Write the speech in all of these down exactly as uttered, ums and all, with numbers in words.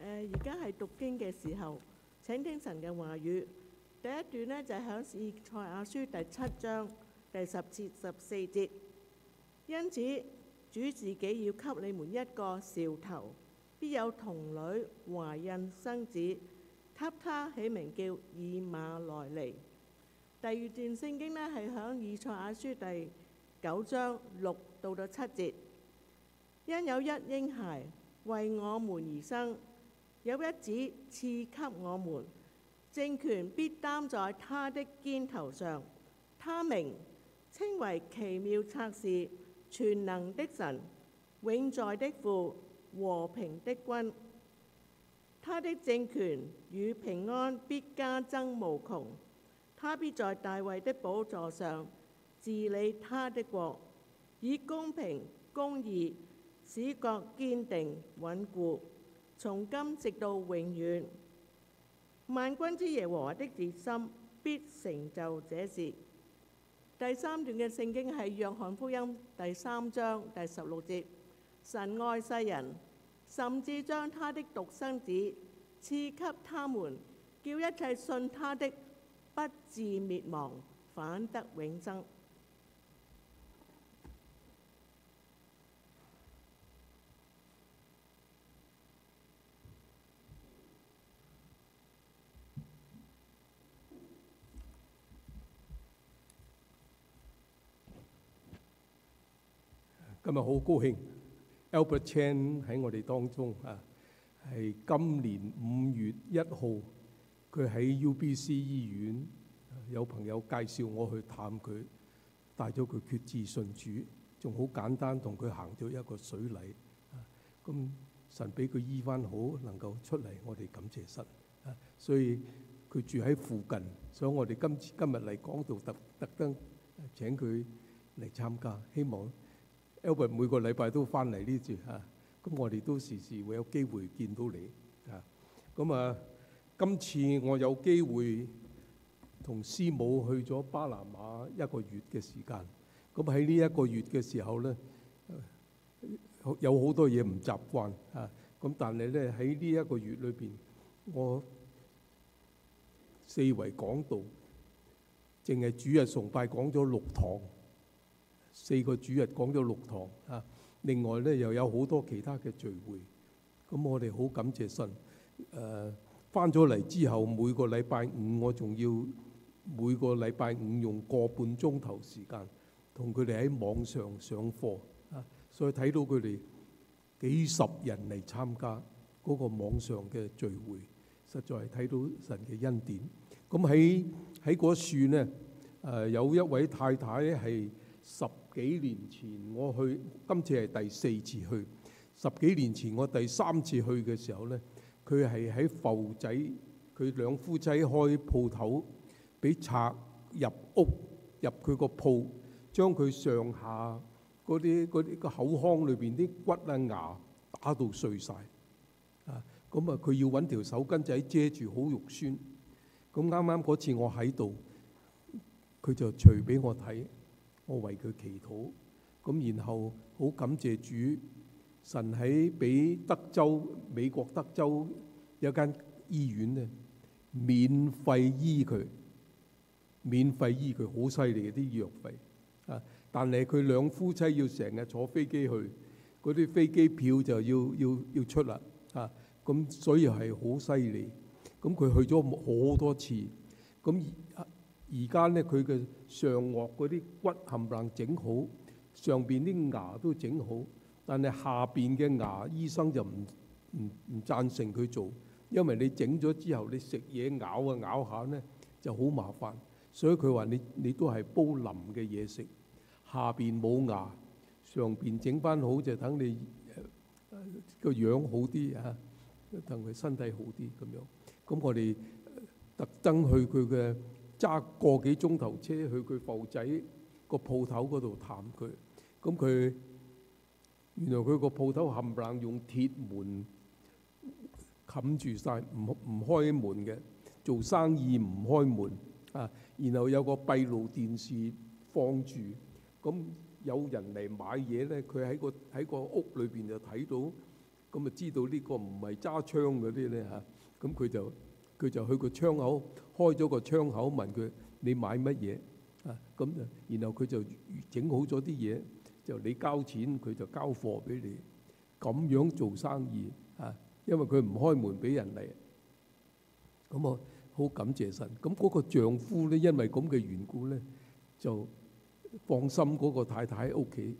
誒而家係讀經嘅時候，請聽神嘅話語。第一段呢，就係響以賽亞書第七章第十至十四節。因此，主自己要給你們一個兆頭，必有童女懷孕生子，給他起名叫以馬內利。第二段聖經呢，係響以賽亞書第九章六到到七節。因有一嬰孩為我們而生，有一子賜給我們，政權必擔在他的肩頭上。他名稱為奇妙策士、全能的神、永在的父、和平的君。他的政權與平安必加增無窮。他必在大衛的寶座上治理他的國，以公平公義使國堅定穩固，從今直到永遠。萬軍之耶和華的熱心必成就這事。第三段嘅聖經係約翰福音第三章第十六節。神愛世人，甚至將他的獨生子賜給他們，叫一切信他的不至滅亡，反得永生。 今日好高興 Albert Chan 喺我哋當中啊，係今年五月一號，佢喺 U B C 醫院，有朋友介紹我去探佢，帶咗佢決志信主，仲好簡單同佢行咗一個水禮。咁神俾佢醫翻好，能夠出嚟，我哋感謝神。所以佢住喺附近，所以我哋今次今日嚟講道特特登請佢嚟參加，希望 Albert 每個禮拜都翻嚟呢處嚇，咁我哋都時時會有機會見到你嚇。咁啊，今次我有機會同師母去咗巴拿馬一個月嘅時間。咁喺呢一個月嘅時候咧，有好多嘢唔習慣嚇。咁但係咧喺呢一個月裏邊，我四圍講道，淨係主日崇拜講咗六堂。四個主日講咗六堂啊，另外咧又有好多其他嘅聚會，咁我哋好感謝神。誒翻咗嚟之後，每個禮拜五我仲要每個禮拜五用個半鐘頭時間同佢哋喺網上上課啊，所以睇到佢哋幾十人嚟參加嗰個網上嘅聚會，實在係睇到神嘅恩典。咁喺喺嗰處呢，誒有一位太太係十幾年前我去，今次係第四次去。十幾年前我第三次去嘅時候呢，佢係喺埠仔，佢兩夫妻開鋪頭，俾賊入屋入佢個鋪，將佢上下嗰啲嗰啲個口腔裏邊啲骨啊牙打到碎晒。啊！咁啊，佢要揾條手巾仔遮住，好肉酸。咁啱啱嗰次我喺度，佢就除俾我睇。我為佢祈禱，咁然後好感謝主，神喺俾德州美國德州有間醫院咧，免費醫佢，免費醫佢，好犀利嘅啲醫藥費啊！但係佢兩夫妻要成日坐飛機去，嗰啲飛機票就要要要出啦啊！咁所以係好犀利。咁佢去咗好多次，咁而而家咧佢嘅上顎嗰啲骨冚唪唥整好，上邊啲牙都整好，但係下邊嘅牙醫生就唔唔唔贊成佢做，因為你整咗之後，你食嘢咬啊咬下咧就好麻煩，所以佢話你你都係煲腍嘅嘢食，下邊冇牙，上邊整翻好就等你個樣好啲啊，等佢身體好啲咁樣。咁我哋特登去佢嘅。揸個幾鐘頭車去佢埠仔個鋪頭嗰度探佢，咁佢原來佢個鋪頭冚唪唥用鐵門冚住晒，唔唔開門嘅，做生意唔開門啊。然後有個閉路電視放住，咁有人嚟買嘢咧，佢喺個喺個屋裏邊就睇到咁啊知道呢個唔係揸槍嗰啲咧嚇，咁佢就佢就去個窗口開咗個窗口問佢你買乜嘢啊？咁就然後佢就整好咗啲嘢，就你交錢佢就交貨俾你，咁樣做生意啊！因為佢唔開門俾人嚟，咁我好感謝神。咁嗰個丈夫咧，因為咁嘅緣故咧，就放心嗰個太太喺屋企，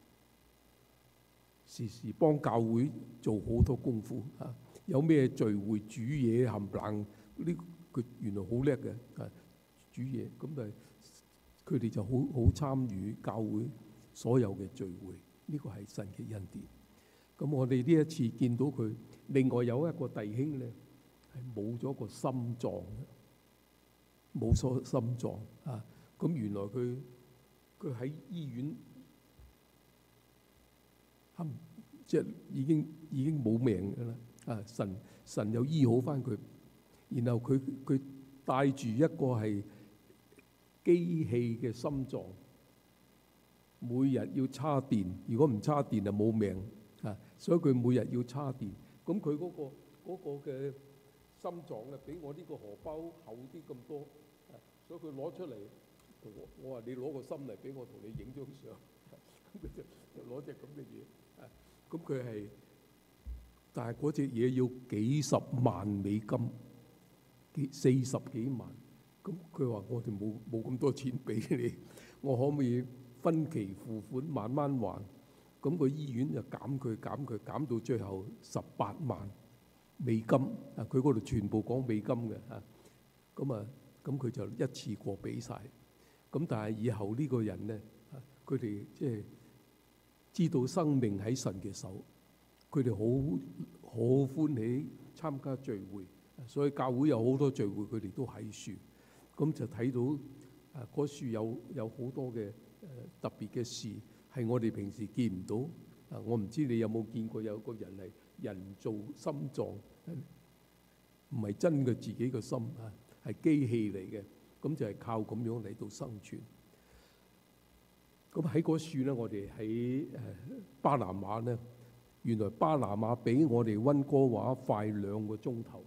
時時幫教會做好多功夫啊！有咩聚會煮嘢冚唪唥，呢佢原來好叻嘅啊！煮嘢咁就佢哋就好好參與教會所有嘅聚會，呢個係神嘅恩典。咁我哋呢一次見到佢，另外有一個弟兄咧係冇咗個心臟，冇咗心臟啊！咁原來佢佢喺醫院，即係已經已經冇命㗎啦！啊，神神又醫好返佢，然後佢佢帶住一個係機器嘅心臟，每日要叉電，如果唔叉電就冇命啊！所以佢每日要叉電。咁佢嗰個嗰個嘅心臟咧，比我呢個荷包厚啲咁多，啊！所以佢攞出嚟，我我話你攞個心嚟俾我同你影張相，咁佢就就攞隻咁嘅嘢啊！咁佢係，但係嗰隻嘢要幾十萬美金，幾四十幾萬。咁佢話我哋冇冇咁多錢俾你，我可唔可以分期付款慢慢還？咁個醫院就減佢減佢減到最後十八萬美金啊！佢嗰度全部講美金嘅嚇，咁啊咁佢就一次過俾晒。咁但係以後呢個人咧，佢哋即係知道生命喺神嘅手，佢哋好好歡喜參加聚會，所以教會有好多聚會，佢哋都喺樹。咁就睇到啊，嗰樹有有好多嘅誒特別嘅事，係我哋平時見唔到。啊，我唔知你有冇見過有個人係人造心臟，唔係真嘅自己嘅心啊，係機器嚟嘅。咁就係靠咁樣嚟到生存。咁喺嗰樹咧，我哋喺誒巴拿馬咧，原來巴拿馬比我哋溫哥華快兩個鐘頭。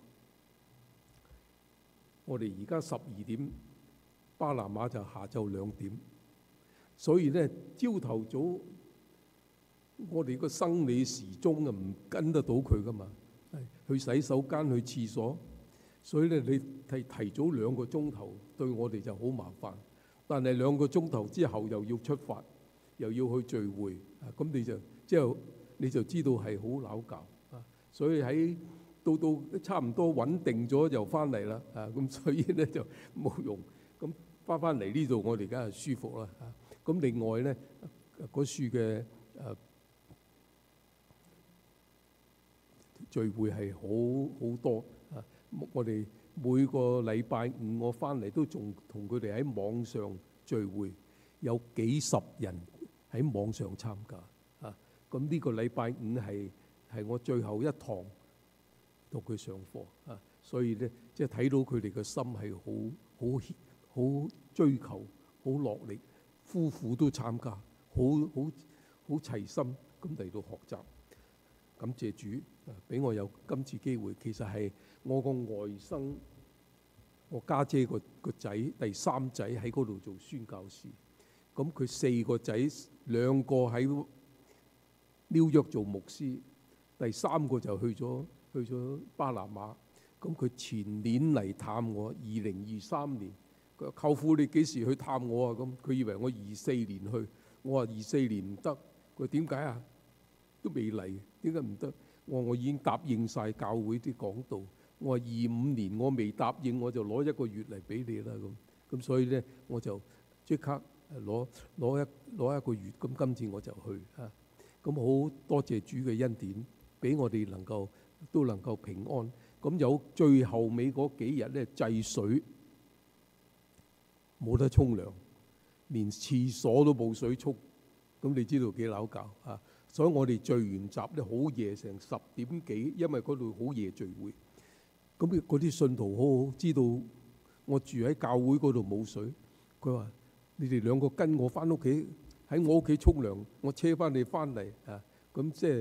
我哋而家十二點，巴拿馬就下晝兩點，所以咧朝頭早我哋個生理時鐘啊唔跟得到佢噶嘛，去洗手間去廁所，所以咧你提提早兩個鐘頭對我哋就好麻煩。但係兩個鐘頭之後又要出發，又要去聚會，咁你就之後你就知道係好拗教啊！所以喺到到差唔多穩定咗就翻嚟啦，啊咁所以咧就冇用。咁翻翻嚟呢度我哋梗係舒服啦，啊咁另外咧嗰樹嘅誒聚會係好好多啊！我哋每個禮拜五我翻嚟都仲同佢哋喺網上聚會，有幾十人喺網上參加啊！咁呢個禮拜五係係我最後一堂同佢上課啊，所以咧即係睇到佢哋嘅心係好好好追求、好落力，夫婦都參加，好好好齊心咁嚟到學習。感謝主啊，俾我有今次機會。其實係我個外甥，我家姐個個仔第三仔喺嗰度做宣教士。咁佢四個仔，兩個喺紐約做牧師，第三個就去咗去咗巴拿馬。咁佢前年嚟探我，二零二三年。佢話舅父你幾時去探我啊？咁佢以為我二四年去，我話二四年唔得。佢話點解啊？都未嚟，點解唔得？我話我已經答應晒教會啲講道。我話二五年我未答應，我就攞一個月嚟俾你啦。咁咁所以咧，我就即刻攞攞一攞一個月。咁今次我就去啊。咁好多謝主嘅恩典，俾我哋能夠都能夠平安。咁有最後尾嗰幾日咧，制水冇得沖涼，連廁所都冇水沖。咁你知道幾扭教啊？所以我哋聚完集咧好夜，成十點幾，因為嗰度好夜聚會。咁嗰啲信徒好好知道我住喺教會嗰度冇水，佢話：你哋兩個跟我翻屋企，喺我屋企沖涼，我車翻你翻嚟啊！咁即係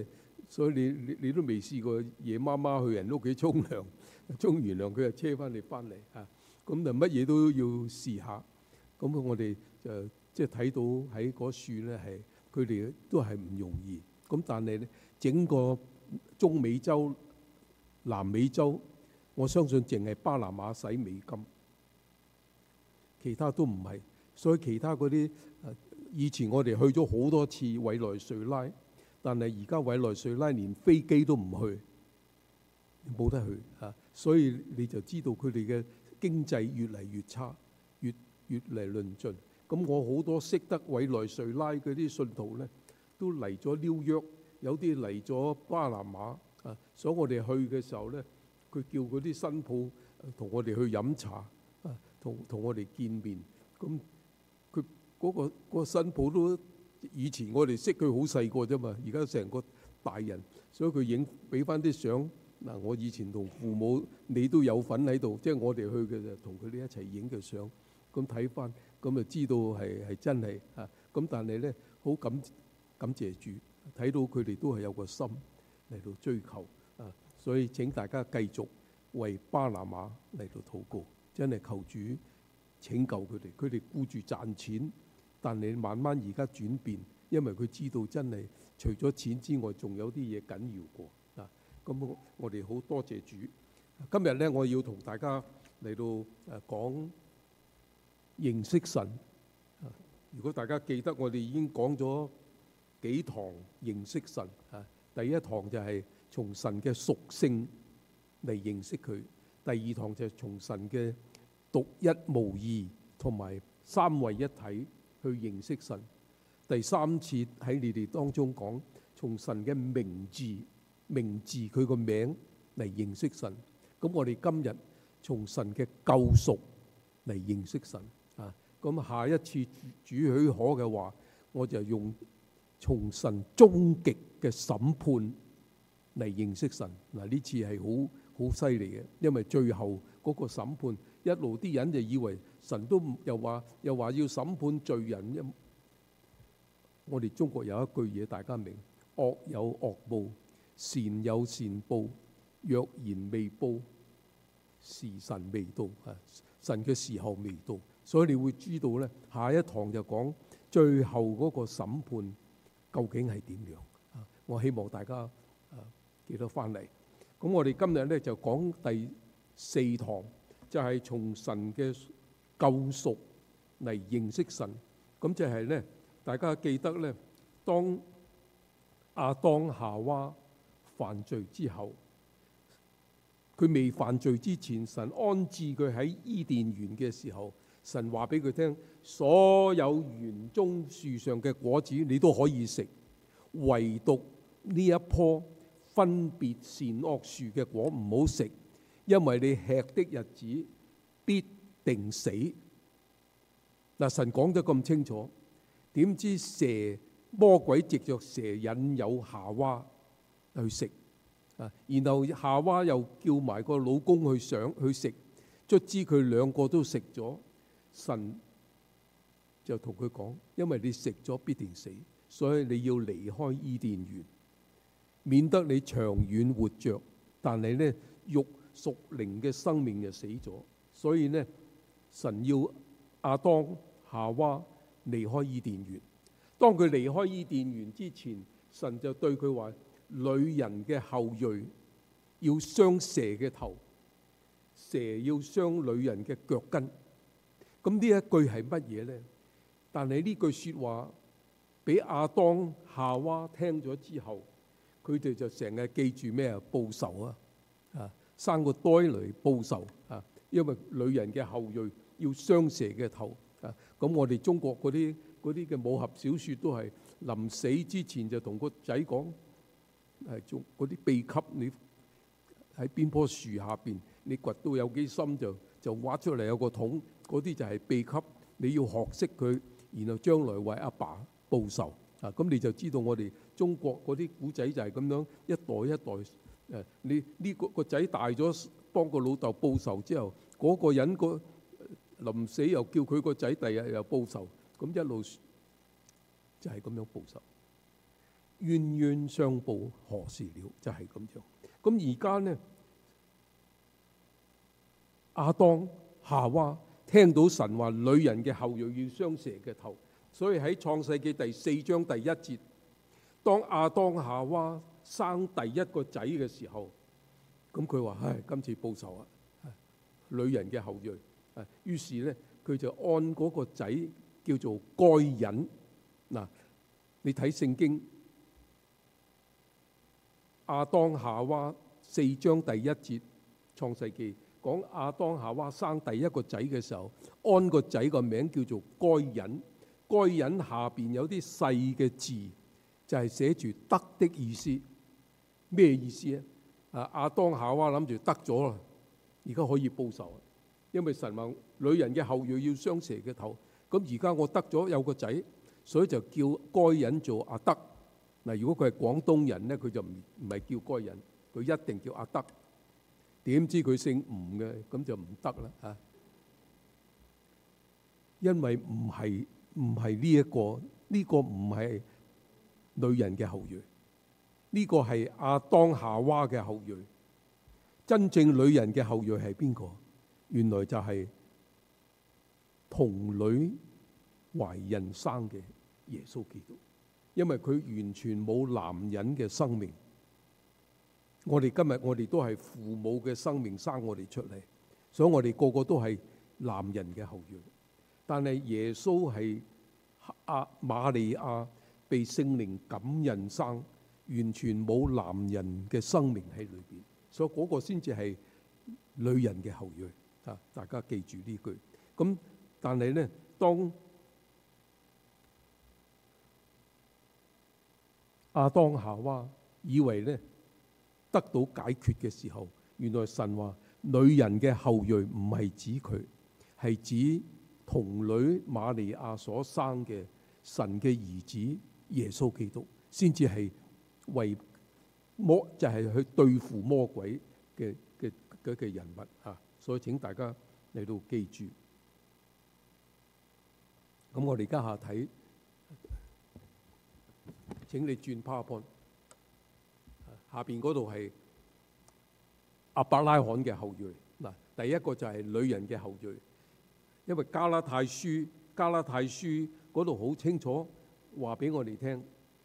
所以你你你都未試過夜媽媽去人屋企沖涼，沖完涼佢就車翻你翻嚟啊！咁就乜嘢都要試下。咁我哋就即係睇到喺嗰處咧，係佢哋都係唔容易。咁但係咧，整個中美洲、南美洲，我相信淨係巴拿馬使美金，其他都唔係。所以其他嗰啲以前我哋去咗好多次委內瑞拉，但係而家委內瑞拉連飛機都唔去，冇得去啊！所以你就知道佢哋嘅經濟越嚟越差，越越嚟論盡。咁我好多識得委內瑞拉嗰啲信徒咧，都嚟咗紐約，有啲嚟咗巴拿馬啊。所以我哋去嘅時候咧，佢叫嗰啲新抱同我哋去飲茶啊，同同我哋見面。咁佢嗰個嗰個新抱都以前我哋識佢好細個啫嘛，而家成個大人，所以佢影俾翻啲相。嗱，我以前同父母你都有份喺度，即係我哋去嘅就同佢哋一齊影嘅相。咁睇翻，咁就知道係係真係啊！咁但係咧，好感感謝主，睇到佢哋都係有個心嚟到追求啊！所以請大家繼續為巴拿馬嚟到禱告，真係求主拯救佢哋。佢哋顧住賺錢，但係慢慢而家轉變，因為佢知道真係除咗錢之外，仲有啲嘢緊要過啊！咁我哋好多謝主。今日咧，我要同大家嚟到誒講認識神。如果大家記得，我哋已經講咗幾堂認識神啊。第一堂就係從神嘅屬性嚟認識佢，第二堂就係從神嘅獨一無二同埋三位一體去認識神。第三次喺你哋當中講從神嘅名字，名字佢個名嚟認識神。咁我哋今日從神嘅救贖嚟認識神啊。咁下一次主許可嘅話，我就用從神終極嘅審判嚟認識神。嗱，呢次係好好犀利嘅，因為最後嗰個審判一路啲人就以為神都又話又話要審判罪人。我哋中國有一句嘢大家明，惡有惡報，善有善報，若然未報，時辰未到啊！神嘅時候未到，所以你會知道咧，下一堂就講最後嗰個審判究竟係點樣啊！我希望大家啊記得翻嚟。咁我哋今日咧就講第四堂，就係從神嘅救贖嚟認識神。咁就係咧，大家記得咧，當亞當夏娃犯罪之後，佢未犯罪之前，神安置佢喺伊甸園嘅時候，神話俾佢聽，所有園中樹上嘅果子你都可以食，唯獨呢一棵分別善惡樹嘅果唔好食，因為你吃的日子必定死。嗱，神講得咁清楚，點知蛇魔鬼藉着蛇引誘夏娃去食啊，然後夏娃又叫埋個老公去想去食，卒之佢兩個都食咗。神就同佢講，因為你食咗必定死，所以你要離開伊甸園，免得你長遠活着，但係呢肉屬靈嘅生命就死咗。所以呢，神要亞當夏娃離開伊甸園。當佢離開伊甸園之前，神就對佢話：女人嘅後裔要傷蛇嘅頭，蛇要傷女人嘅腳跟。咁呢一句係乜嘢呢？但係呢句說話俾亞當夏娃聽咗之後，佢哋就成日記住咩啊？報仇啊！啊，生個胎嚟報仇啊！因為女人嘅後裔要傷蛇嘅頭啊！咁我哋中國嗰啲嗰啲嘅武俠小說都係臨死之前就同個仔講，係做嗰啲秘笈，你喺邊棵樹下邊，你掘到有幾深就就挖出嚟有個桶，嗰啲就係秘笈，你要學識佢，然後將來為阿爸報仇啊！咁你就知道我哋中國嗰啲古仔就係咁樣一代一代誒，你呢個個仔大咗幫個老豆報仇之後，嗰個人個臨死又叫佢個仔第日又報仇，咁一路就係咁樣報仇。 冤冤相報何時了，就係咁樣。咁而家呢，亞當夏娃聽到神話女人嘅後裔要傷蛇嘅頭，所以喺創世記第四章第一節，當亞當夏娃生第一個仔嘅時候，咁佢話：唉，今次報仇啊！女人嘅後裔。於是呢，佢就按嗰個仔叫做該隱。嗱，你睇聖經亞當夏娃四章第一節創世記講亞當夏娃生第一個仔嘅時候，按個仔個名叫做該隱。該隱下邊有啲細嘅字，就係寫住得的意思。咩意思啊？啊，亞當夏娃諗住得咗啦，而家可以報仇，因為神話女人嘅後裔要傷蛇嘅頭。咁而家我得咗有個仔，所以就叫該隱做阿德。嗱，如果佢係廣東人咧，佢就唔唔係叫該隱，佢一定叫阿德。點知佢姓吳嘅，咁就唔得啦嚇。因為唔係唔係呢一個，呢個唔係女人嘅後裔，呢個係亞當夏娃嘅後裔。真正女人嘅後裔係邊個？原來就係童女懷孕生嘅耶穌基督，因為佢完全冇男人嘅生命。我哋今日我哋都係父母嘅生命生我哋出嚟，所以我哋個個都係男人嘅後裔。但係耶穌係阿瑪利亞被聖靈感孕生，完全冇男人嘅生命喺裏邊，所以嗰個先至係女人嘅後裔。啊，大家記住呢句。咁但係咧，當亞當夏娃以為咧得到解決嘅時候，原來神話女人嘅後裔唔係指佢，係指童女瑪利亞所生嘅神嘅兒子耶穌基督，先至係為魔就係、是、去對付魔鬼嘅嘅嘅嘅人物啊！所以請大家嚟到記住。咁我哋而家下睇，請你轉 PowerPoint。下邊嗰度係亞伯拉罕嘅後裔。嗱，第一個就係女人嘅後裔，因為加拉太書加拉太書嗰度好清楚話俾我哋聽，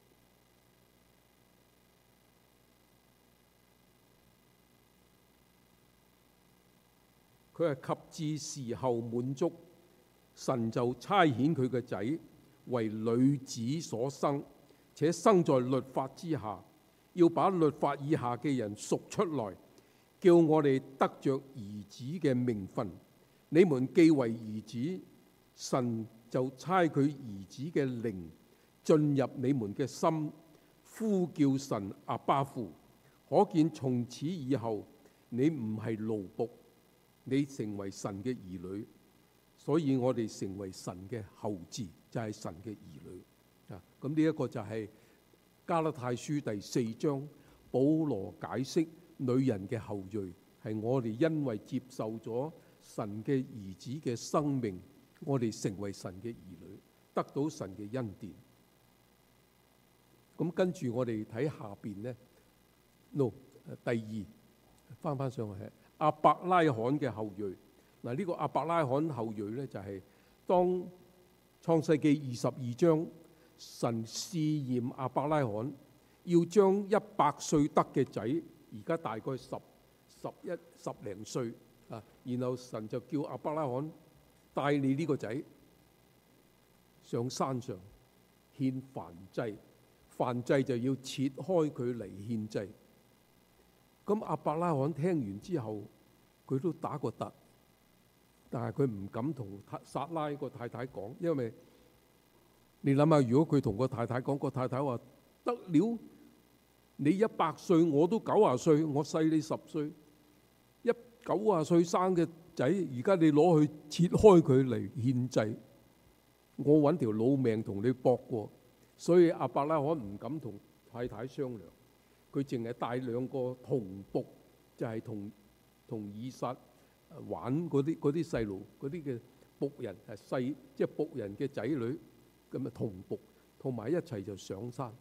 佢係及至時候滿足，神就差遣佢嘅仔為女子所生，且生在律法之下，要把律法以下嘅人贖出來，叫我哋得着兒子嘅名分。你們既為兒子，神就差佢兒子嘅靈進入你們嘅心，呼叫神阿爸父。可見從此以後，你唔係奴僕，你成為神嘅兒女。所以我哋成為神嘅後嗣，就係、是、神嘅兒女。啊，咁呢一個就係加拉太書第四章，保羅解釋女人嘅後裔係我哋因為接受咗神嘅兒子嘅生命，我哋成為神嘅兒女，得到神嘅恩典。咁跟住我哋睇下邊呢 no 第二翻翻上去係亞伯拉罕嘅後裔。嗱，呢個亞伯拉罕後裔咧，就係當創世記二十二章，神試驗亞伯拉罕，要將一百歲得嘅仔，而家大概十十一十零歲啊，然後神就叫亞伯拉罕帶你呢個仔上山上獻燔祭，燔祭就要切開佢嚟獻祭。咁亞伯拉罕聽完之後，佢都打個突。但係佢唔敢同撒拉個太太講，因為你諗下，如果佢同個太太講，個太太話得了，你一百歲，我都九十歲，我細你十歲，一九十歲生嘅仔，而家你攞去切開佢嚟獻祭，我揾條老命同你搏過。所以亞伯拉罕唔敢同太太商量，佢淨係帶兩個童僕，就係同同以撒玩嗰啲嗰啲細路，嗰啲嘅僕人係細，即係僕人嘅仔女咁啊，童僕同埋一齊就上山。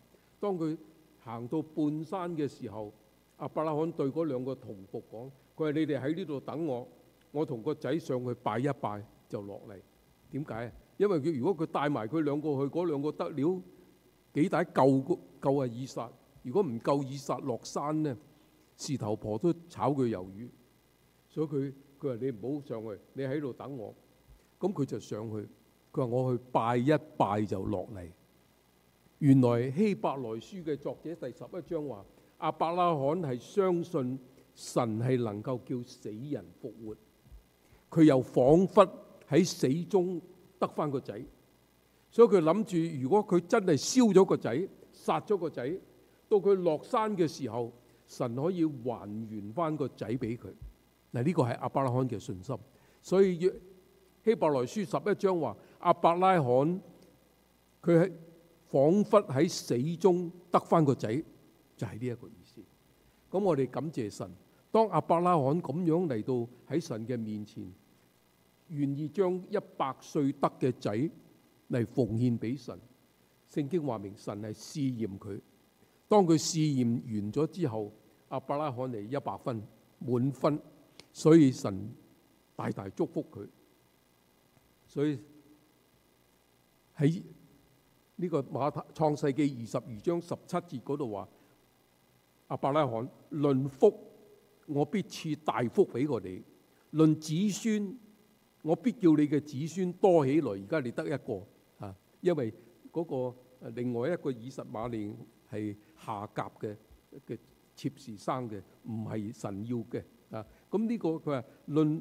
當佢行到半山嘅時候，亞伯拉罕對嗰兩個同僕講：佢話你哋喺呢度等我，我同個仔上去拜一拜就落嚟。點解啊？因為佢如果佢帶埋佢兩個去，嗰兩個得了幾大夠夠啊以撒。如果唔夠以撒落山呢，事頭婆都炒佢魷魚。所以佢佢話你唔好上去，你喺度等我。咁佢就上去，佢話我去拜一拜就落嚟。原來希伯來書嘅作者第十一章話，亞伯拉罕係相信神係能夠叫死人復活，佢又彷彿喺死中得返個仔，所以佢諗住如果佢真係燒咗個仔，殺咗個仔，到佢落山嘅時候，神可以還原返個仔俾佢。嗱，呢個係亞伯拉罕嘅信心。所以希伯來書十一章話，亞伯拉罕佢係彷彿喺死中得返個仔，就係呢一個意思。咁我哋感謝神，當亞伯拉罕咁樣嚟到喺神嘅面前，願意將一百歲得嘅仔嚟奉獻俾神。聖經話明神係試驗佢，當佢試驗完咗之後，亞伯拉罕係一百分滿分，所以神大大祝福佢。所以喺呢個馬太創世記二十二章十七節嗰度話，亞伯拉罕論福，我必賜大福俾我哋；論子孫，我必叫你嘅子孫多起來。而家你得一個啊，因為嗰個另外一個以實瑪利係夏甲嘅嘅妾時生嘅，唔係神要嘅啊。咁呢個佢話論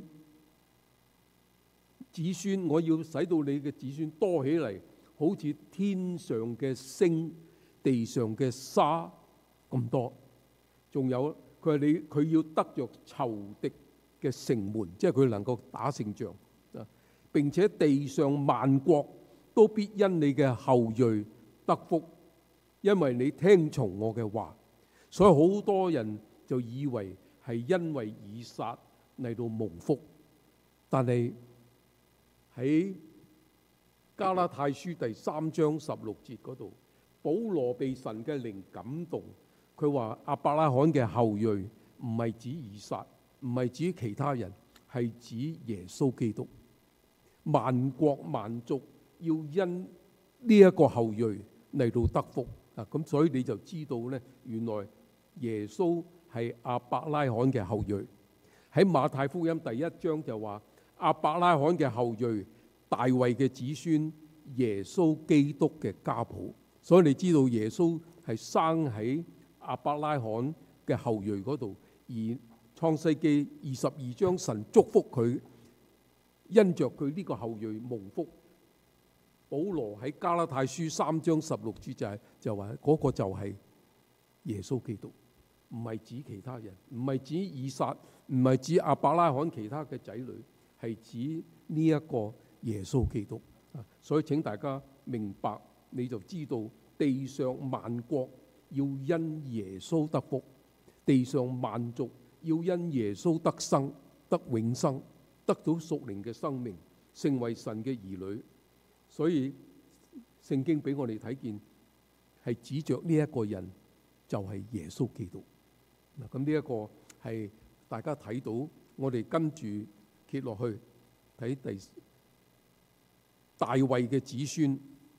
子孫，我要使到你嘅子孫多起嚟，好似天上嘅星、地上嘅沙咁多。仲有佢話你佢要得着仇敵嘅城門，即係佢能夠打勝仗啊！並且地上萬國都必因你嘅後裔得福，因為你聽從我嘅話。所以好多人就以為係因為以撒嚟到蒙福，但係喺加拉太書第三章十六節嗰度，保羅被神嘅靈感動，佢話亞伯拉罕嘅後裔唔係指以撒，唔係指其他人，係指耶穌基督。萬國萬族要因呢一個後裔嚟到得福啊！咁所以你就知道咧，原來耶穌係亞伯拉罕嘅後裔。喺馬太福音第一章就話亞伯拉罕嘅後裔，大衛嘅子孫，耶穌基督嘅家譜。所以你知道耶穌係生喺亞伯拉罕嘅後裔嗰度，而創世記二十二章神祝福佢，因着佢呢個後裔蒙福。保羅喺加拉太書三章十六節就係就話嗰個就係耶穌基督，唔係指其他人，唔係指以撒，唔係指亞伯拉罕其他嘅仔女，係指呢一個耶穌基督。所以請大家明白，你就知道地上萬國要因耶穌得福，地上萬族要因耶穌得生，得永生，得到屬靈嘅生命，成為神嘅兒女。所以聖經俾我哋睇見，係指着呢一個人就係耶穌基督。嗱，咁呢一個係大家睇到，我哋跟住揭落去睇第大衛嘅子孫。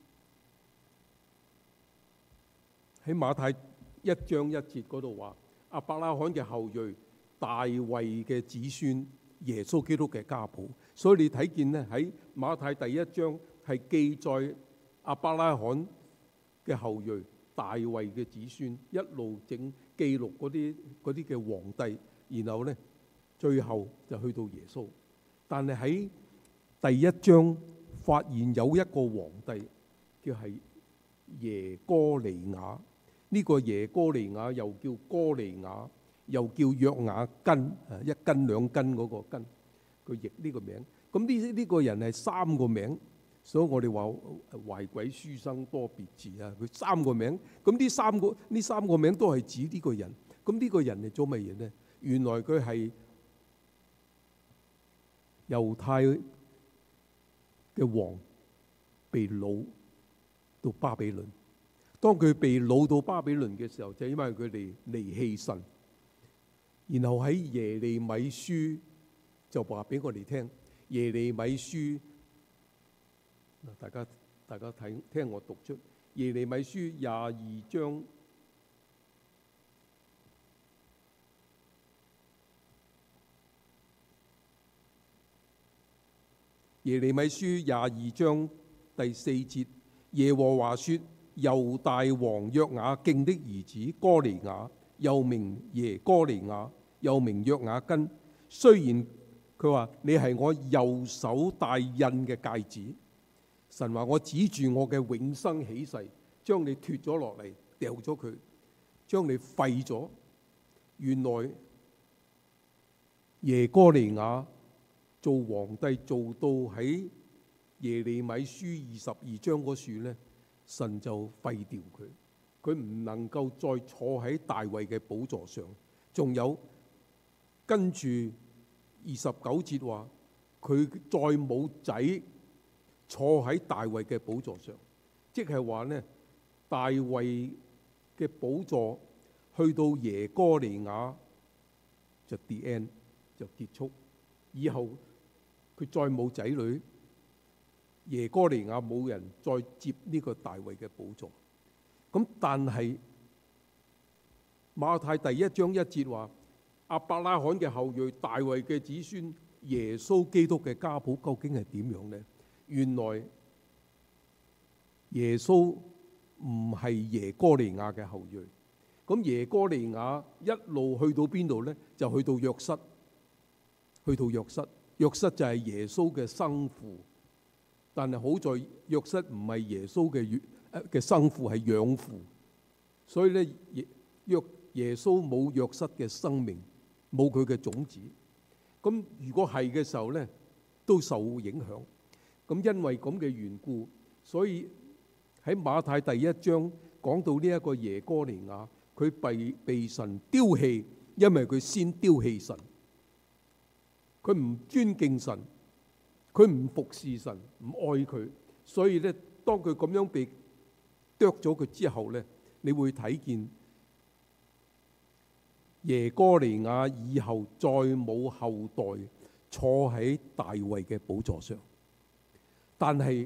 喺馬太一章一節嗰度話，亞伯拉罕嘅後裔，大衛嘅子孫，耶穌基督嘅家譜。所以你睇見咧，喺馬太第一章係記載亞伯拉罕嘅後裔，大衛嘅子孫，一路整記錄嗰啲嗰啲嘅皇帝，然後咧最後就去到耶穌。但係喺第一章發現有一個皇帝叫係耶哥尼雅。呢個耶哥尼雅又叫哥尼雅，又叫約雅斤，一斤兩斤嗰個斤，佢譯呢個名。咁呢呢個人係三個名，所以我哋話懷鬼書生多別字啊。佢三個名，咁呢三個呢三個名都係指呢個人。咁呢個人係做乜嘢呢？原來佢係猶太嘅王被擄到巴比倫。 當佢被擄到巴比倫嘅時候，就因為佢哋離棄神。然後喺耶利米書就話俾我哋聽，耶利米書大家大家睇聽我讀出耶利米書廿二章耶利米書廿二章第四節，耶和華說：猶大王約雅敬的兒子哥尼雅，又名耶哥尼雅，又名約雅斤。雖然佢話你係我右手戴印嘅戒指，神話我指住我嘅永生起誓，將你脫咗落嚟，掉咗佢，將你廢咗。原來耶哥尼雅做皇帝做到喺耶利米書二十二章嗰處呢，神就廢掉佢，佢唔能夠再坐喺大衛嘅寶座上。仲有跟住二十九節話，佢再冇仔坐喺大衛嘅寶座上，即係話呢，大衛嘅寶座去到耶哥尼雅就 the end 就結束，以後佢再冇仔女，耶哥尼雅冇人再接呢個大衛嘅寶座。咁但係馬太第一章一節話，亞伯拉罕嘅後裔，大衛嘅子孫，耶穌基督嘅家譜究竟係點樣呢？原來耶穌唔係耶哥尼雅嘅後裔。咁耶哥尼雅一路去到邊度呢？就去到約瑟，去到約瑟。約瑟就係耶穌嘅生父，但係好在約瑟唔係耶穌嘅嘅生父，係養父，所以咧約耶穌冇約瑟嘅生命，冇佢嘅種子。咁如果係嘅時候咧，都受影響。咁因為咁嘅緣故，所以喺馬太第一章講到呢一個耶哥尼雅，佢被被神丟棄，因為佢先丟棄神。佢唔尊敬神，佢唔服侍神，唔愛佢，所以咧，當佢咁樣被剁咗佢之後咧，你會睇見耶哥尼雅以後再冇後代坐喺大衛嘅寶座上。但係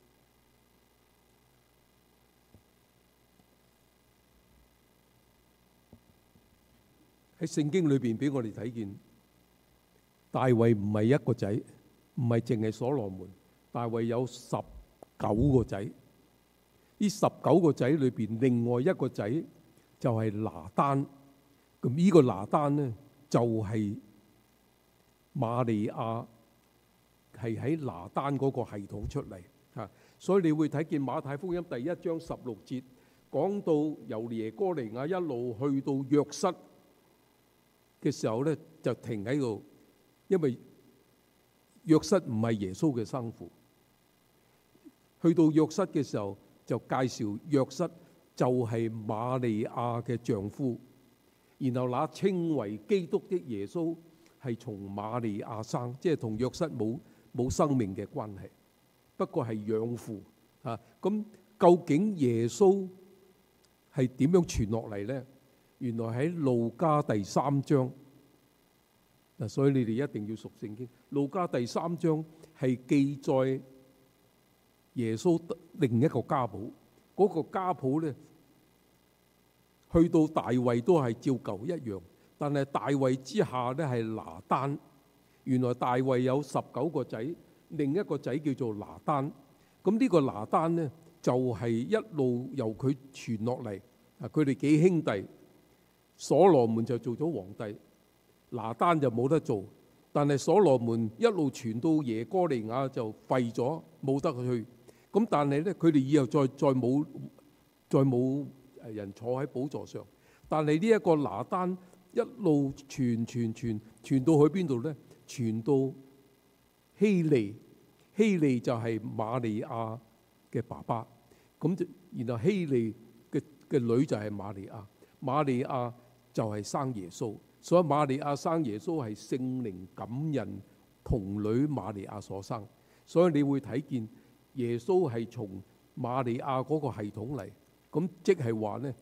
喺聖經裏邊俾我哋睇見，大衛唔係一個仔，唔係淨係所羅門。大衛有十九個仔，呢十九個仔裏邊，另外一個仔就係拿單。咁呢個拿單呢，就係瑪利亞，係喺拿單嗰個系統出嚟嚇。所以你會睇見馬太福音第一章十六節講到由耶哥尼雅一路去到約瑟嘅時候咧，就停喺度。因為約瑟唔係耶穌嘅生父，去到約瑟嘅時候就介紹約瑟就係瑪利亞嘅丈夫，然後那稱為基督的耶穌係從瑪利亞生，即係同約瑟冇冇生命嘅關係，不過係養父啊。咁究竟耶穌係點樣傳落嚟呢？原來喺路加第三章。嗱，所以你哋一定要熟聖經。路加第三章係記載耶穌另一個家譜，嗰、那個家譜咧，去到大衛都係照舊一樣，但係大衛之下咧係拿單。原來大衛有十九個仔，另一個仔叫做拿單。咁呢個拿單咧就係、是、一路由佢傳落嚟。啊，佢哋幾兄弟，所羅門就做咗皇帝。拿單就冇得做，但係所羅門一路傳到耶哥尼雅就廢咗，冇得去。咁但係咧，佢哋以後再再冇再冇人坐喺寶座上。但係呢一個拿單一路傳傳傳傳到去邊度咧？傳到希利，希利就係瑪利亞嘅爸爸。咁就然後希利嘅嘅女就係瑪利亞，瑪利亞就係生耶穌。所以瑪利亞生耶穌係聖靈感孕童女瑪利亞所生，所以你會睇見耶穌係從瑪利亞嗰個系統嚟， 咁即係話咧，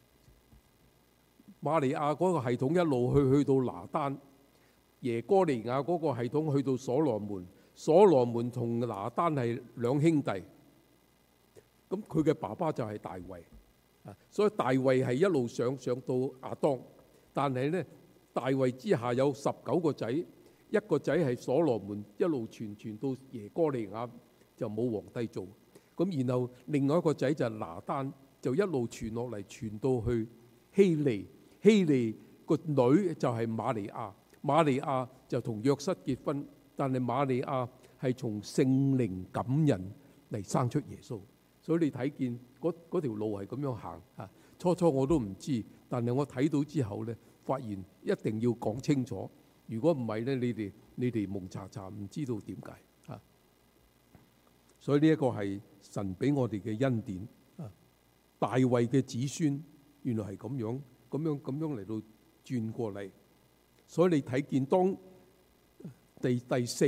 瑪利亞嗰個系統一路去去到拿單，耶哥尼亞嗰個系統去到所羅門，所羅門同拿單係兩兄弟。咁佢嘅爸爸就係大衛，啊，所以大衛係一路上上到亞當，但係咧大衛之下有十九個仔，一個仔係所羅門，一路傳傳到耶哥尼亞就冇皇帝做。咁然後另外一個仔就係拿單，就一路傳落嚟，傳到去希利，希利個女就係瑪利亞，瑪利亞就同約瑟結婚，但係瑪利亞係從聖靈感人嚟生出耶穌。所以你睇見嗰嗰條路係咁樣行啊！初初我都唔知，但係我睇到之後咧，發現一定要講清楚。如果唔係咧，你哋你哋蒙查查唔知道點解啊！所以呢一個係神俾我哋嘅恩典啊！大衛嘅子孫原來係咁樣咁樣咁樣嚟到轉過嚟。所以你睇見當第第四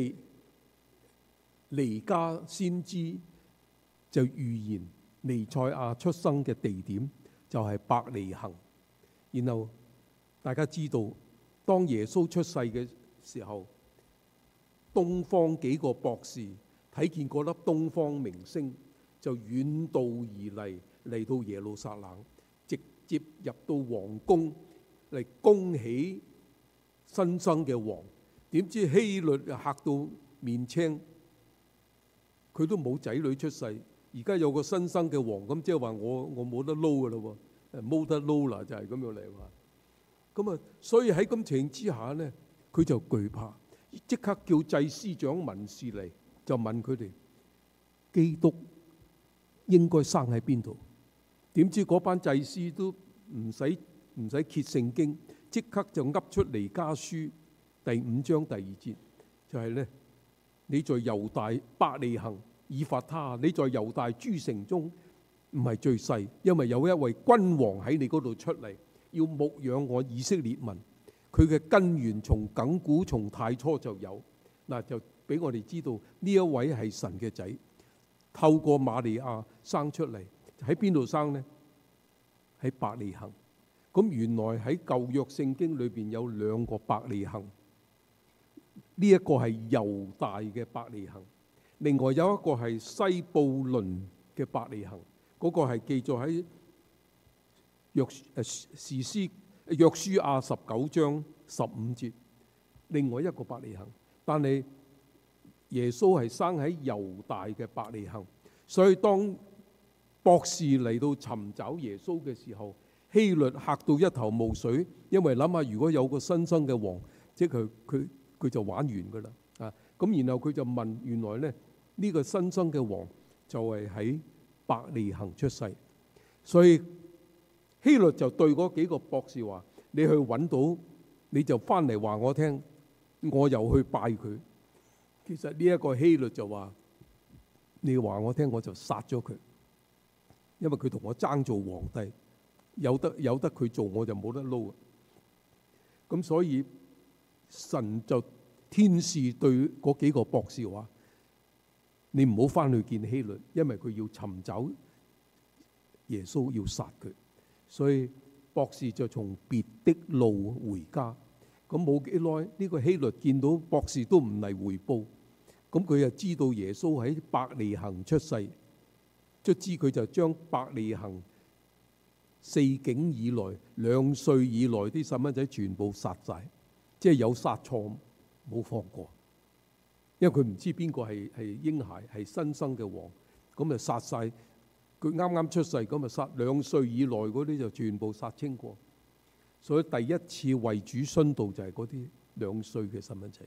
彌迦先知就預言彌賽亞出生嘅地點就係伯利恆。然後大家知道，當耶穌出世嘅時候，東方幾個博士睇見嗰粒東方明星，就遠道而嚟，嚟到耶路撒冷，直接入到皇宮嚟恭喜新生嘅王。點知希律嚇到面青，佢都冇仔女出世，而家有個新生嘅王，咁即係話我我冇得撈噶啦喎，冇得撈啦，就係咁樣嚟話。咁啊，所以喺咁情之下咧，佢就懼怕，即刻叫祭司長文士嚟，就問佢哋基督應該生喺邊度？點知嗰班祭司都唔使唔使揭聖經，即刻就噏出彌迦書第五章第二節，就係咧，你在猶大伯利恆以法他，你在猶大諸城中唔係最細，因為有一位君王喺你嗰度出嚟，要牧養我以色列民。佢嘅根源從亙古從太初就有，嗱，就俾我哋知道呢一位係神嘅仔，透過瑪利亞生出嚟。喺邊度生呢？喺伯利恆。咁原來喺舊約聖經裏邊有兩個伯利恆，呢一個係猶大嘅伯利恆，另外有一個係西布倫嘅伯利恆，嗰個係記載喺約誒士師約書亞十九章十五節。另外一個伯利恆，但係耶穌係生喺猶大嘅伯利恆，所以當博士嚟到尋找耶穌嘅時候，希律嚇到一頭霧水，因為諗下如果有個新生嘅王，即係佢佢佢就玩完噶啦啊！咁然後佢就問，原來咧呢、這個新生嘅王就係喺伯利恆出世，所以希律就對嗰幾個博士話：你去揾到你就翻嚟話我聽，我又去拜佢。其實呢一個希律就話：你話我聽，我就殺咗佢。因為佢同我爭做皇帝，有得有得佢做，我就冇得撈。咁所以神就天使對嗰幾個博士話：你唔好翻去見希律，因為佢要尋找耶穌，要殺佢。所以博士就從別的路回家。咁冇幾耐，呢個希律見到博士都唔嚟回報，咁佢就知道耶穌喺伯利恆出世。卒之佢就將伯利恆四境以內兩歲以內啲細蚊仔全部殺晒，即係有殺錯冇放過，因為佢唔知邊個係係嬰孩係新生嘅王，咁就殺晒。佢啱啱出世咁就殺兩歲以內嗰啲就全部殺清過。所以第一次為主殉道就係嗰啲兩歲嘅細蚊仔。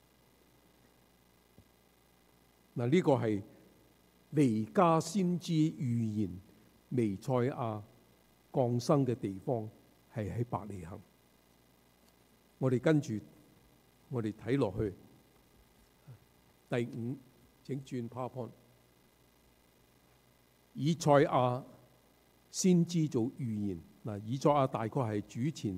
嗱，呢個係彌迦先知預言彌賽亞降生嘅地方係喺伯利恆。我哋跟住我哋睇落去第五，請轉 PowerPoint。以賽亞先知做預言。嗱，以賽亞大概係主前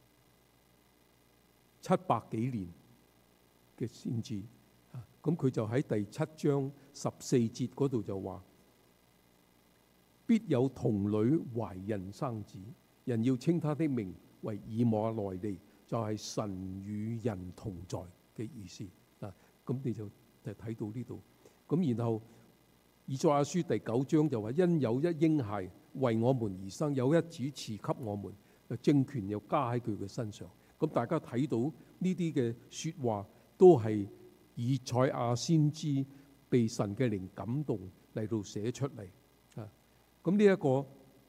七百幾年嘅先知。咁佢就喺第七章十四節嗰度就話： 必有童女懷孕生子，人要稱他的名為以馬內利，就係、是、神與人同在嘅意思。嗱，咁你就就睇到呢度。咁然後以賽亞書第九章就話，因有一嬰孩為我們而生，有一子賜給我們，政權又加喺佢嘅身上。咁大家睇到呢啲嘅說話都係以賽亞先知被神嘅靈感動嚟到寫出嚟。啊，咁呢一個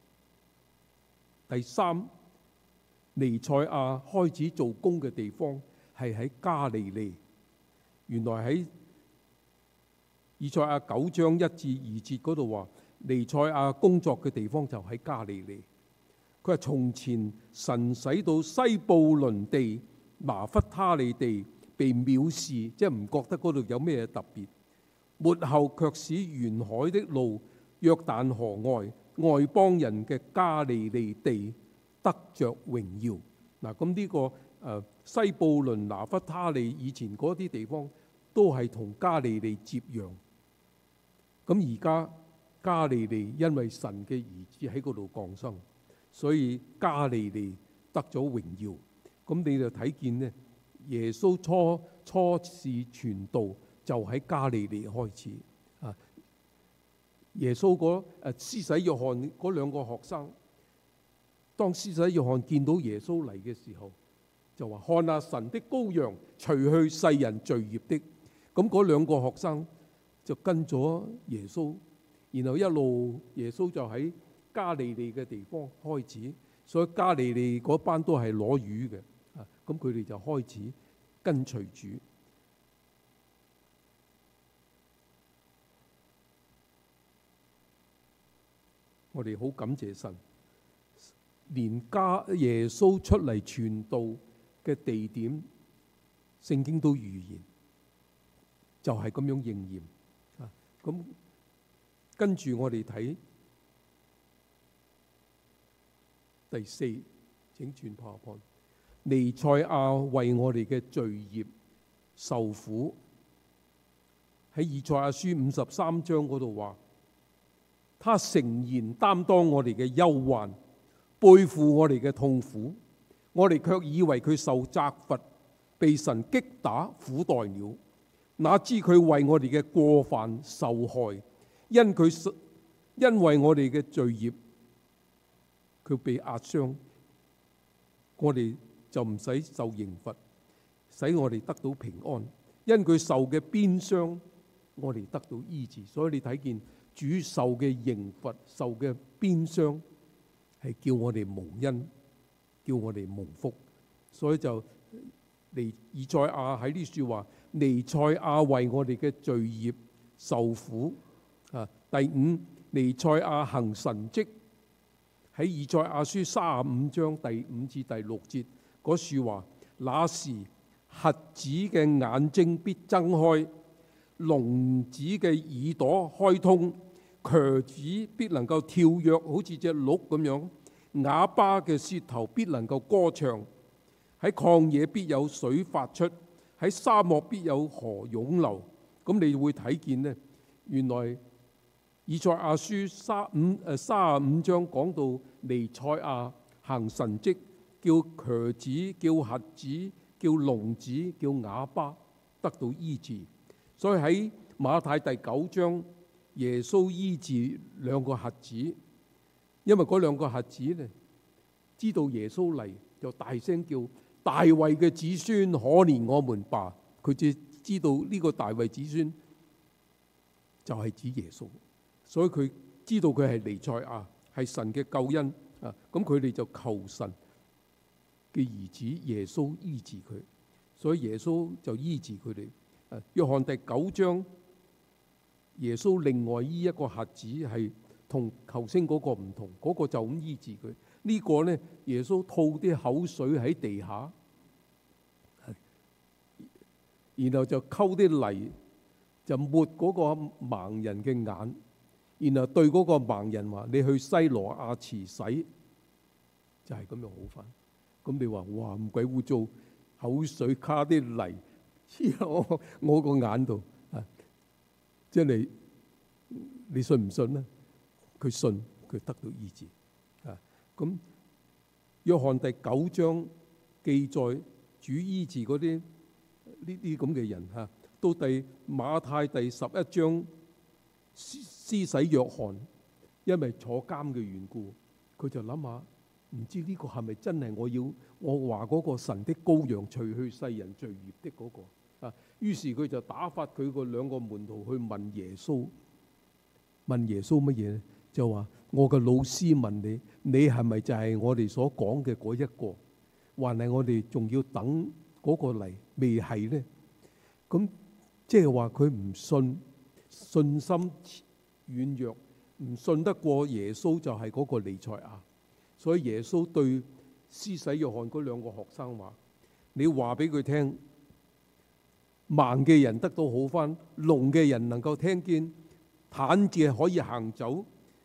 第三彌賽亞開始做工嘅地方係喺加利利。原來喺以賽亞九章一至二節嗰度話，彌賽亞工作嘅地方就喺加利利。佢話從前神使到西布倫地、拿弗他利地被藐視，即係唔覺得嗰度有咩特別。末後卻使沿海的路、約旦河外外邦人嘅加利利地得着榮耀。嗱，咁呢個誒、呃、西布倫、拿弗他利以前嗰啲地方都係同加利利接壤。咁而家加利利因為神嘅兒子喺嗰度降生，所以加利利得咗榮耀。咁你就睇見呢，耶穌初初次傳道就喺加利利開始。啊，耶穌嗰誒施洗約翰嗰兩個學生，當施洗約翰見到耶穌嚟嘅時候，就話：看下神的羔羊，除去世人罪孽的。咁嗰兩個學生就跟咗耶穌，然後一路耶穌就喺加利利嘅地方開始，所以加利利嗰班都係攞魚嘅，啊，咁佢哋就開始跟隨主。我哋好感謝神，連加耶穌出嚟傳道嘅地點，聖經都預言，就係咁樣應驗。啊，咁跟住我哋睇第四，請轉 PowerPoint。彌賽亞為我哋嘅罪孽受苦，喺以賽亞書五十三章嗰度話，他誠然擔當我哋嘅憂患，背負我哋嘅痛苦，我哋卻以為佢受責罰，被神擊打苦待了。哪知佢為我哋嘅過犯受害，因佢因為我哋嘅罪孽，佢被壓傷，我哋就唔使受刑罰，使我哋得到平安。因佢受嘅鞭傷，我哋得到醫治。所以你睇見主受嘅刑罰、受嘅鞭傷，係叫我哋蒙恩，叫我哋蒙福。所以就嚟以賽亞喺呢處話，彌賽亞為我哋嘅罪孽受苦。啊，第五，彌賽亞行神蹟，喺以賽亞書三十五章第五至第六節嗰處話，那時瞎子嘅眼睛必睜開，聾子嘅耳朵開通，瘸子必能夠跳躍，好似隻鹿咁樣，啞巴嘅舌頭必能夠歌唱。喺曠野必有水發出，喺沙漠必有河湧流。咁你會睇見呢，原來以賽亞書三五誒三十五章講到彌賽亞行神蹟，叫瘸子、叫瞎子、叫聾子、叫啞巴得到醫治。所以喺馬太第九章，耶穌醫治兩個瞎子，因為嗰兩個瞎子呢知道耶穌嚟，就大聲叫：大衛嘅子孫，可憐我們吧！佢就知道呢個大衛子孫就係指耶穌，所以佢知道佢係彌賽亞，係神嘅救恩啊！咁佢哋就求神嘅兒子耶穌醫治佢，所以耶穌就醫治佢哋。啊，約翰第九章，耶穌另外醫一個瞎子，係同頭先嗰個唔同，嗰、嗰個就咁醫治佢。呢個呢，耶穌吐啲口水喺地下，然後就溝啲泥，就抹嗰個盲人嘅眼，然後對嗰個盲人話：你去西羅亞池洗，就係、是、咁樣好返。咁你話哇咁鬼污糟，口水卡啲泥黐喺我我個眼度啊！即係你，你信唔信呢？佢信， 佢得到醫治啊。咁約翰第九章記載主醫治嗰啲呢啲咁嘅人嚇，到第馬太第十一章施洗約翰，因為坐監嘅緣故，佢就諗下，唔知呢個係咪真係我要我話嗰個神的羔羊除去世人罪孽的嗰個啊？於是佢就打發佢個兩個門徒去問耶穌，問耶穌乜嘢呢？就話我嘅老師問你，你係咪就係我哋所講嘅嗰一個，還係我哋仲要等嗰個嚟未係呢？咁即係話佢唔信，信心軟弱，唔信得過耶穌就係嗰個彌賽亞。所以耶穌對施洗約翰嗰兩個學生話：你話俾佢聽，盲嘅人得到好返，聾嘅人能夠聽見，癱子可以行走，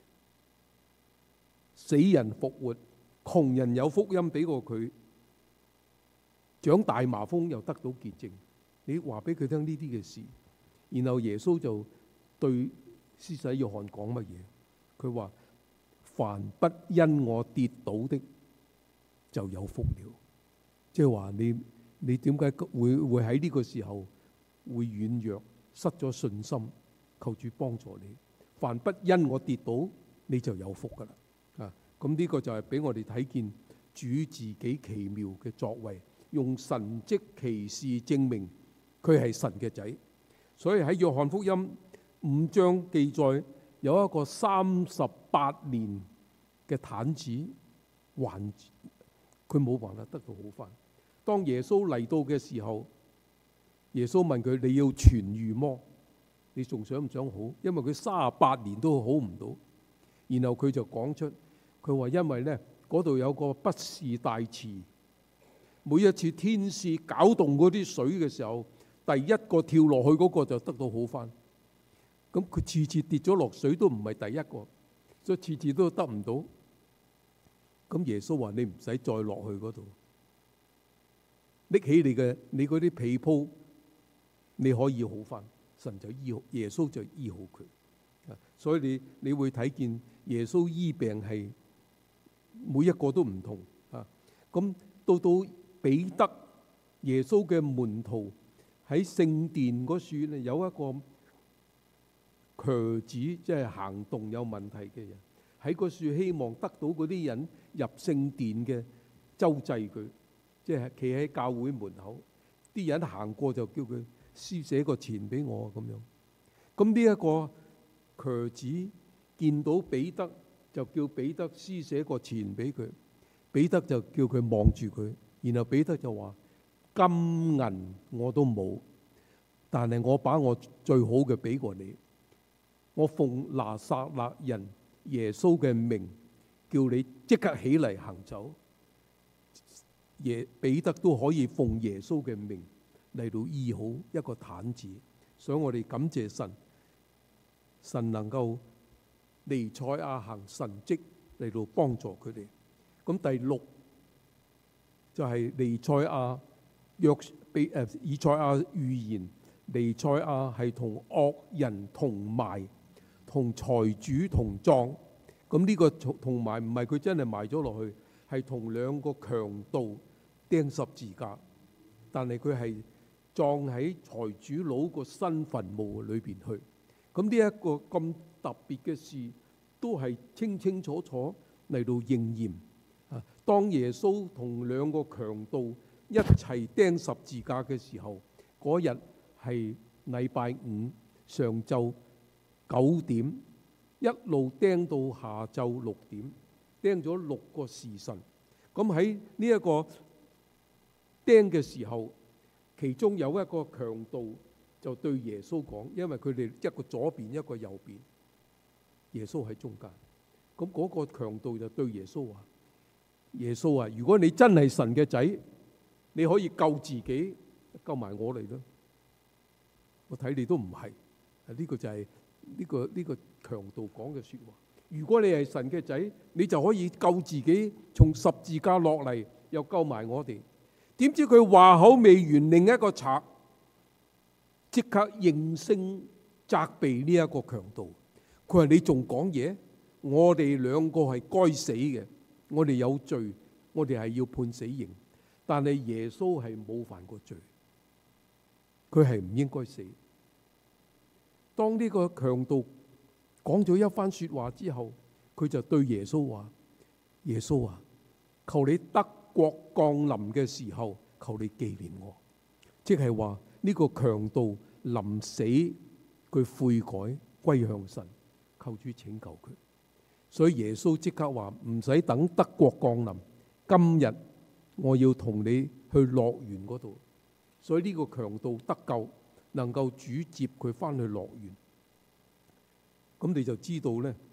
死人復活，窮人有福音俾過佢，長大麻風又得到潔淨。你話俾佢聽呢啲嘅事，然後耶穌就對施洗約翰講乜嘢？佢話：凡不因我跌倒的，就有福了。即係話你你點解會會喺呢個時候會軟弱、失咗信心？求主幫助你。凡不因我跌倒，你就有福噶啦。啊，咁呢個就係俾我哋睇見主自己奇妙嘅作為，用神蹟奇事證明佢係神嘅仔。所以喺約翰福音五章記載，有一個三十八年嘅癱子，還佢冇辦法得到好返。當耶穌嚟到嘅時候，耶穌問佢：你要痊癒麼？你仲想唔想好？因為佢三十八年都好唔到。然後佢就講出，佢話因為呢嗰度有個畢士大池，每一次天使攪動嗰啲水嘅時候，第一個跳落去嗰個就得到好返。咁佢次次跌咗落水都唔係第一個，所以次次都得唔到。咁耶穌話：你唔使再落去嗰度，拎起你嘅你嗰啲被鋪，你可以好返。神就醫好，耶穌就醫好佢。所以你你會睇見耶穌醫病係每一個都唔同啊。咁到到彼得，耶穌嘅門徒喺聖殿嗰處咧，有一個瘸子，即係行動有問題嘅人，喺個處希望得到嗰啲人入聖殿嘅周濟佢，即係企喺教會門口，啲人行過就叫佢施捨個錢俾我咁樣。咁呢一個瘸子見到彼得，就叫彼得施捨個錢俾佢。彼得就叫佢望住佢，然後彼得就話：金銀我都冇，但係我把我最好嘅俾過你。我奉拿撒勒人耶穌嘅名，叫你即刻起嚟行走。耶彼得都可以奉耶穌嘅名嚟到醫好一個癱子，所以我哋感謝神，神能夠彌賽亞行神蹟嚟到幫助佢哋。咁第六就係彌賽亞約被誒以賽亞預言，彌賽亞係同惡人同埋，同財主同葬。咁呢個同埋唔係佢真係埋咗落去，係同兩個強盜釘十字架，但係佢係葬喺財主佬個新墳墓裏邊去。咁呢一個咁特別嘅事，都係清清楚楚嚟到應驗。啊，當耶穌同兩個強盜一齊釘十字架嘅時候，嗰日係禮拜五上晝九點，一路釘到下晝六點，釘咗六個時辰。咁喺呢一個釘嘅時候，其中有一個強盜就對耶穌講，因為佢哋一個左邊一個右邊，耶穌喺中間。咁嗰個強盜就對耶穌話：耶穌啊，如果你真係神嘅仔，你可以救自己，救埋我嚟啦。我睇你都唔係。呢個就係呢個呢個強盜講嘅說話。如果你係神嘅仔，你就可以救自己，從十字架落嚟，又救埋我哋。點知佢話口未完，另一個賊即刻應聲責備呢一個強盜。佢話：你仲講嘢？ 我哋兩個係該死嘅，我哋有罪，我哋係要判死刑。但係耶穌係冇犯過罪，佢係唔應該死。當呢個強盜講咗一番說話之後，佢就對耶穌話：耶穌啊，求你得國降臨嘅時候，求你紀念我。即係話呢個強盜臨死，佢悔改歸向神，求主拯救佢。所以耶穌即刻話：唔使等得國降臨，今日我要同你去樂園嗰度。所以呢個強盜得救，能夠主接佢翻去樂園。咁你就知道呢，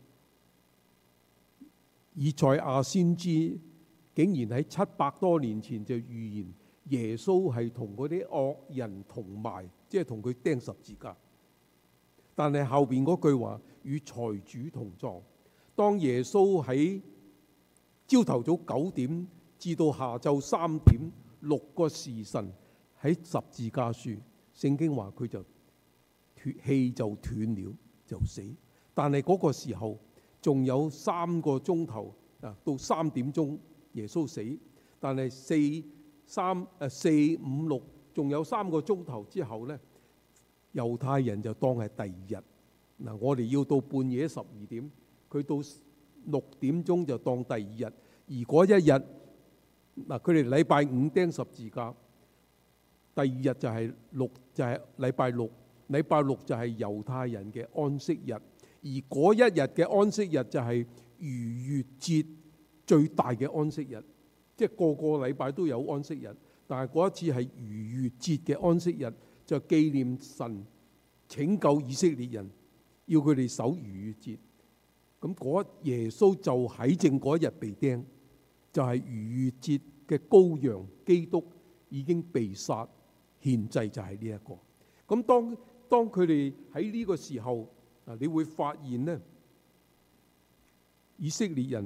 以賽亞先知竟然喺七百多年前就預言耶穌係同嗰啲惡人同埋，即係同佢釘十字架。但係後邊嗰句話，與財主同葬。當耶穌喺朝頭早九點至到下晝三點六個時辰喺十字架處，聖經話佢就血氣就斷了，就死。但係嗰個時候仲有三個鐘頭啊，到三點鐘耶穌死。但係四三誒四五六仲有三個鐘頭之後呢，猶太人就當係第二日。嗱，我哋要到半夜十二點，佢到六點鐘就當第二日。而嗰一日嗱，佢哋禮拜五釘十字架，第二日就係六就係禮拜六，禮拜六就係猶太人嘅安息日。而嗰一日嘅安息日就係逾越節最大嘅安息日，即係個個禮拜都有安息日，但係嗰一次係逾越節嘅安息日，就紀念神拯救以色列人，要佢哋守逾越節。咁嗰耶穌就喺正嗰一日被釘，就係逾越節嘅羔羊基督已經被殺獻祭，就係呢一個。咁當當佢哋喺呢個時候，啊，你會發現呢，以色列人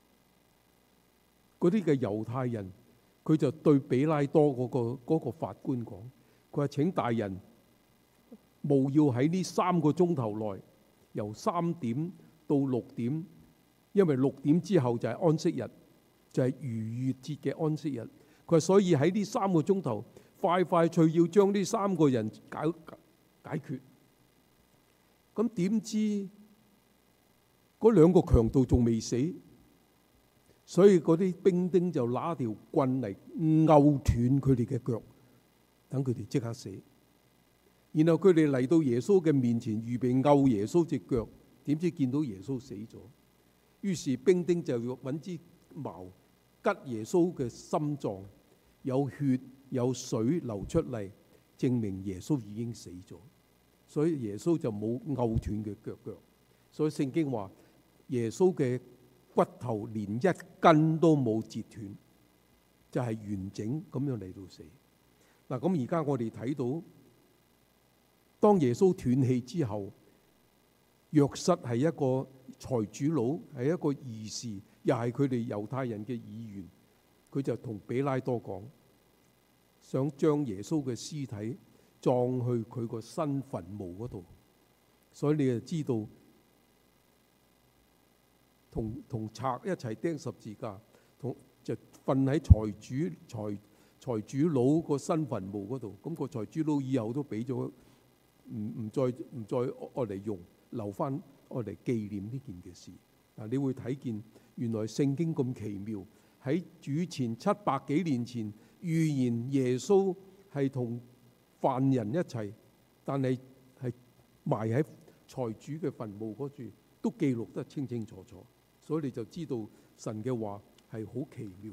嗰啲嘅猶太人，佢就對比拉多嗰個嗰個法官講，佢話：請大人務要喺呢三個鐘頭內，由三點到六點，因為六點之後就係安息日，就係逾越節嘅安息日。佢話所以喺呢三個鐘頭，快快脆要將呢三個人解解決。咁點知嗰兩個強盜仲未死，所以嗰啲兵丁就拿條棍嚟拗斷佢哋嘅腳，等佢哋即刻死。然後佢哋嚟到耶穌嘅面前，預備拗耶穌隻腳，點知見到耶穌死咗。於是兵丁就要揾支矛拮耶穌嘅心臟，有血有水流出嚟，證明耶穌已經死咗。所以耶穌就冇拗斷嘅腳腳。所以聖經話耶穌嘅骨頭連一根都冇折斷，就係完整咁樣嚟到死。嗱，咁而家我哋睇到，當耶穌斷氣之後，約瑟係一個財主佬，係一個議士，又係佢哋猶太人嘅議員，佢就同比拉多講，想將耶穌嘅屍體葬去佢個新墳墓嗰度。所以你就知道，同同賊一齊釘十字架，同就瞓喺財主財財主佬個新墳墓嗰度。咁個財主佬以後都俾咗，唔唔再唔再愛嚟用，留翻愛嚟紀念呢件嘅事。嗱，你會睇見原來聖經咁奇妙，喺主前七百幾年前預言耶穌係同犯人一齊，但係係埋喺財主嘅墳墓嗰處，都記錄得清清楚楚。所以你就知道神嘅話係好奇妙。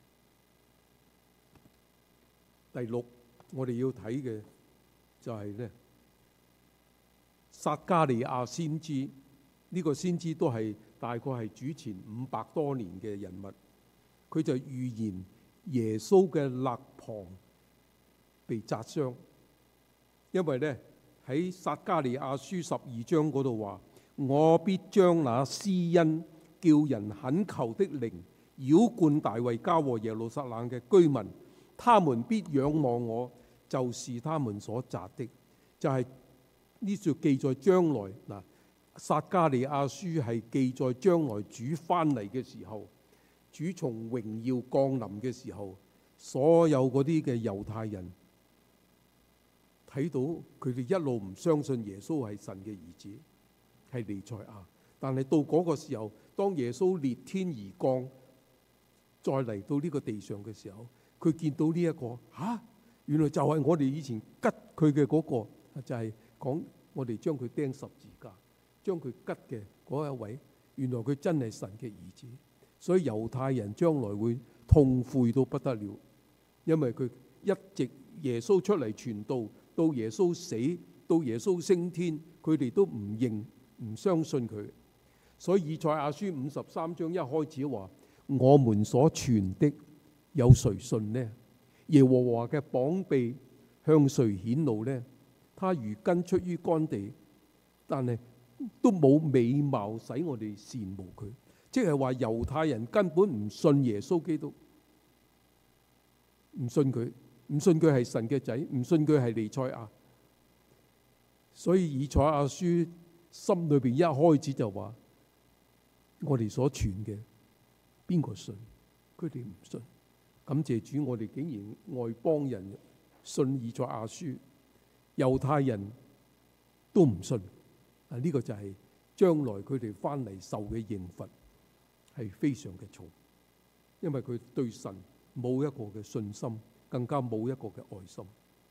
第六，我哋要睇嘅就係咧，撒迦利亞先知，呢、這個先知都係大概係主前五百多年嘅人物。佢就預言耶穌嘅肋旁被扎傷，因為咧喺撒迦利亞書十二章嗰度話：我必將那施恩叫人懇求的靈澆灌大衛家和耶路撒冷嘅居民，他們必仰望我，就是他們所扎的。就係呢處記載將來嗱， 撒迦利亞書係記載將來主翻嚟嘅時候，主從榮耀降臨嘅時候，所有嗰啲嘅猶太人睇到佢哋一路唔相信耶穌係神嘅兒子，係彌賽亞。但係到嗰個時候，當耶穌裂天而降，再嚟到呢個地上嘅時候，佢見到呢、這、一個吓、啊，原來就係我哋以前吉佢嘅嗰個，就係、是、講我哋將佢釘十字架，將佢吉嘅嗰一位，原來佢真係神嘅兒子。所以猶太人將來會痛悔到不得了，因為佢一直耶穌出嚟傳道，到耶穌死，到耶穌升天，佢哋都唔認唔相信佢。所以以賽亞書五十三章一開始話：我們所傳的有誰信呢？耶和華嘅膀臂向誰顯露呢？他如根出於乾地，但係都冇美貌使我哋羨慕佢。即係話猶太人根本唔信耶穌基督，唔信佢，唔信佢係神嘅仔，唔信佢係彌賽亞。所以以賽亞書心裏邊一開始就話：我哋所傳嘅邊個信？佢哋唔信。感謝主，我哋竟然外邦人信以賽亞書，猶太人都唔信。啊，呢個就係將來佢哋翻嚟受嘅刑罰係非常嘅重，因為佢對神冇一個嘅信心，更加冇一個嘅愛心。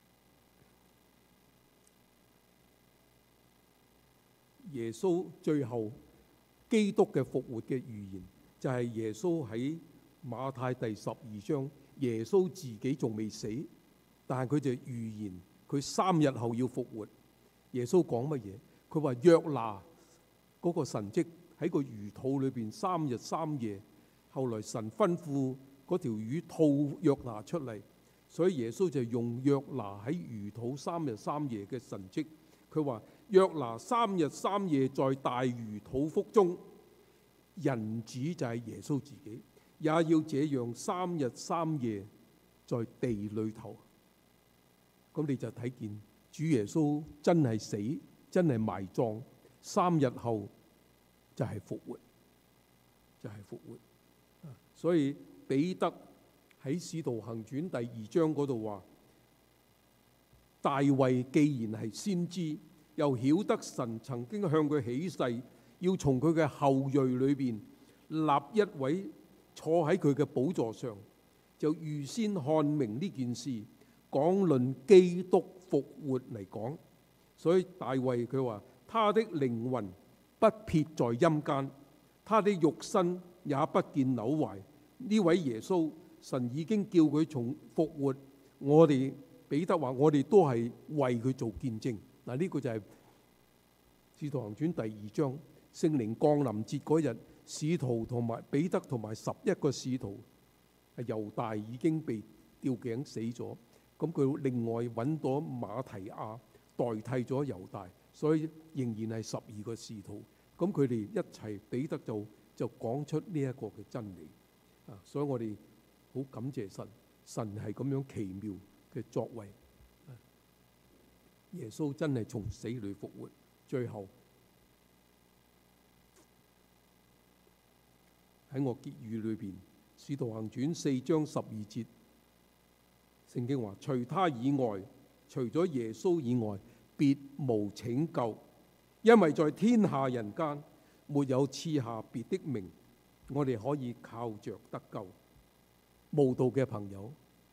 耶穌最後基督嘅復活嘅預言，就係耶穌喺馬太第十二章，耶穌自己仲未死，但係佢就預言佢三日後要復活。耶穌講乜嘢？佢話約拿嗰個神蹟喺個魚肚裏邊三日三夜，後來神吩咐嗰條魚吐約拿出嚟，所以耶穌就用約拿喺魚肚三日三夜嘅神蹟。佢話約拿三日三夜在大魚肚腹中，人子就係耶穌自己，也要這樣三日三夜在地裏頭。咁你就睇見主耶穌真係死，真係埋葬，三日後就係復活，就係復活。所以彼得喺使徒行傳第二章嗰度話：大衛既然係先知，又曉得神曾經向佢起誓，要從佢嘅後裔裏邊立一位坐喺佢嘅寶座上，就預先看明呢件事，講論基督復活嚟講。所以大衛佢話：他的靈魂不撇在陰間，他的肉身也不見朽壞。呢位耶穌，神已經叫佢從復活。我哋彼得話：我哋都係為佢做見證。嗱，呢個就係《使徒行傳》第二章聖靈降臨節嗰日，使徒同埋彼得同埋十一個使徒，係猶大已經被吊頸死咗。咁佢另外揾到馬提亞代替咗猶大，所以仍然係十二個使徒。咁佢哋一齊，彼得就就講出呢一個嘅真理。啊，所以我哋好感謝神，神係咁樣奇妙嘅作為。耶穌真係從死裏復活，最後喺我結語裏邊，《使徒行傳》四章十二節，聖經話：除他以外，除咗耶穌以外，別無拯救，因為在天下人間沒有賜下別的名，我哋可以靠着得救。慕道嘅朋友，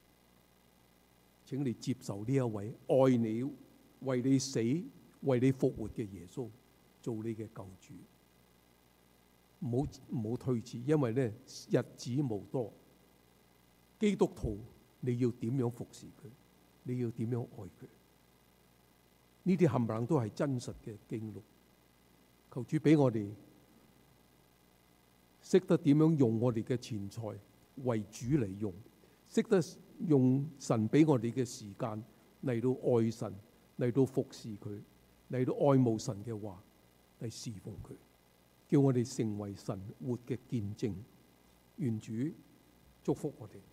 請你接受呢一位愛你、為你死、為你復活嘅耶穌做你嘅救主。唔好唔好退遲，因為咧日子無多。基督徒你要點樣服侍佢？你要點樣愛佢？呢啲冚唪唥都係真實嘅經歷。求主俾我哋識得點樣用我哋嘅錢財為主嚟用，識得用神俾我哋嘅時間嚟到愛神，嚟到服侍佢，嚟到愛慕神嘅話，嚟侍奉佢，叫我哋成為神活嘅見證。願主祝福我哋。